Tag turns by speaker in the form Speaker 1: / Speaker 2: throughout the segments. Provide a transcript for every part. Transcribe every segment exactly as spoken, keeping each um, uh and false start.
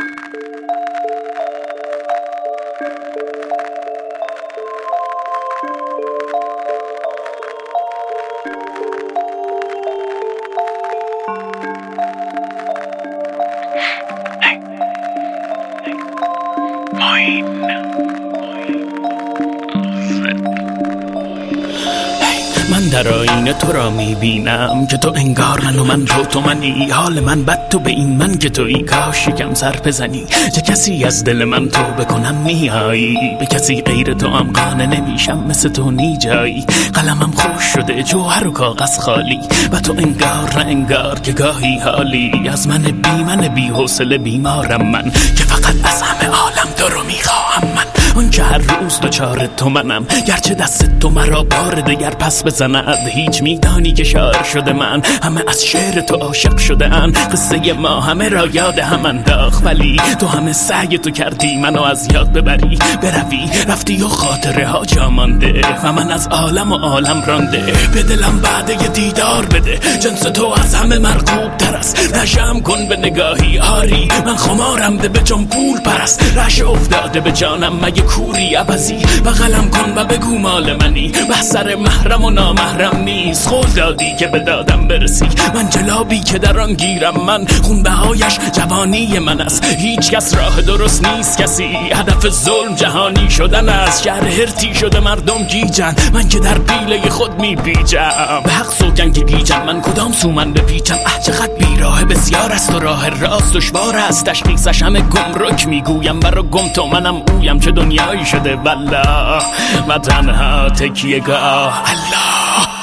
Speaker 1: من در آینه تو را میبینم که تو انگار من و من رو تو منی. حال من بد تو به این من که تویی، کاش یکم سر بزنی. چه کسی از دل من تو بکنم میایی، به کسی غیر تو هم قانع نمیشم، مثل تو نی جایی. قلمم خوش شده جوهر و کاغذ خالی، و تو انگار نه انگار که گاهی حالی. از من بی من بی حوصله بیمارم من، که فقط از همه عالم تو رو میخواهم من. اون که هر روز دوچار تو منم، گرچه دست تو مرا بار دگر پس بزند. هیچ میدانی که شاعر شده من، همه از شعر تو عاشق شده ان. قصه ما همه را یاد هم انداخت، ولی تو همه سعی تو کردی منو از یاد ببری. بروی رفتی و خاطره ها جا مانده، و من از عالم و عالم رانده. به دلم بعد یه دیدار بده، جنس تو از همه مرغوب تر است. نشم کن به نگاهی آری، من خمارم ده به جان پول پرست. رش افتاده به جانم مگه کوری عبزی، بغلم کن و بگو مال منی. بحثر محرم و نامحرم نیست، قول دادی که به دادم برسی. من جلابی که در آن گیرم من، خونبهایش جوانی من است. هیچ کس راه درست نیست کسی، هدف ظلم جهانی شدن است. شهر هرتی شده مردم گیجن، من که در پیله خود میپیچم. به حق سوگن که گیجم، من کدام سو من بپیچم. اه چقدر بیراه بسیار است و راه راست دشوار است. تشخیصش همه گمرک میگویم، برا گم تو منم اویم. چه دنیایی شده والله، و تنها تکیه گاه الله.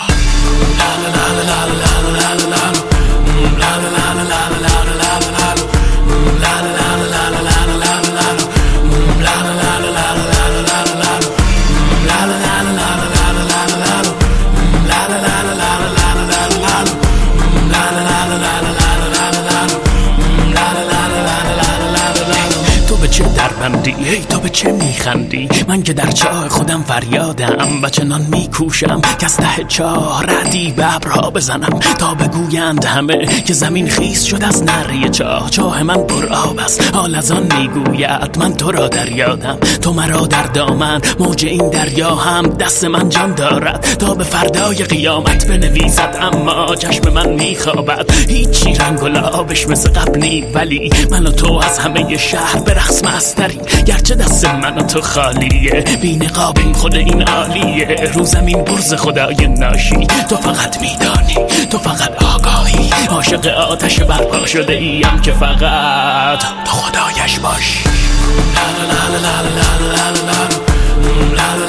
Speaker 1: بندی ای تو به چه میخندی؟ من که در چاه خودم فریادم و چنان میکوشم که از ته چاه ردی به ابرها بزنم، تا بگویند همه که زمین خیس شد از نره چاه. چاه من پر آب است، حال از آن میگوید من تو را در یادم. تو مرا در دامن، موج این دریا هم دست من جان دارد، تا به فردای قیامت بنویسد. اما چشم من میخوابد، هیچی رنگ و لعابش مثل قبل نی. ولی من و تو از همه شهر به رقص مستریم، گرچه دست من و تو خالیه. بی نقابیم خود این عالیه، رو زمین برز خدای ناشی. تو فقط میدانی، تو فقط آگاهی، عاشق آتش برپا شده ایم که فقط تو خدایش باشی. لا لا لا لا لا لا لا لا لا.